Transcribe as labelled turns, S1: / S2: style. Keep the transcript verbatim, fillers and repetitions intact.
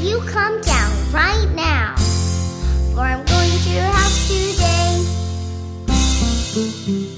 S1: you come down right now, for I'm going to your house today.